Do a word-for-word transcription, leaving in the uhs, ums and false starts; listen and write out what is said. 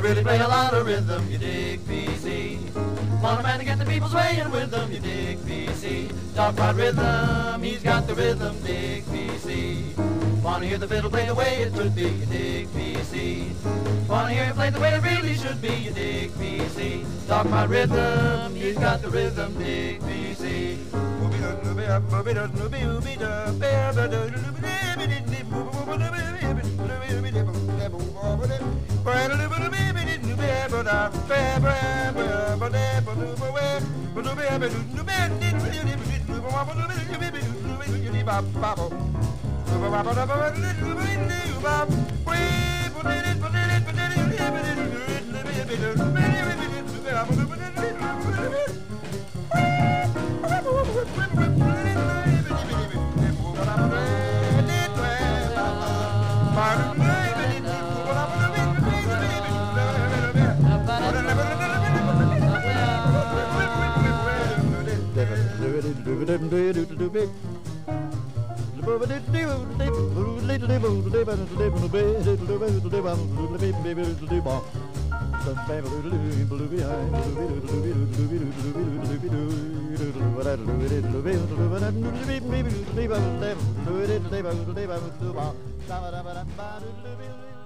really play a lot of rhythm, you dig, P C. Want a man to get the people swaying with them, you dig, P C. Talk about rhythm, he's got the rhythm, dig, P C. Wanna hear the fiddle play the way it should be, you dig, P C. Wanna hear it play the way it really should be, you dig, P C. Talk about rhythm, he's got the rhythm, dig, P C. Ba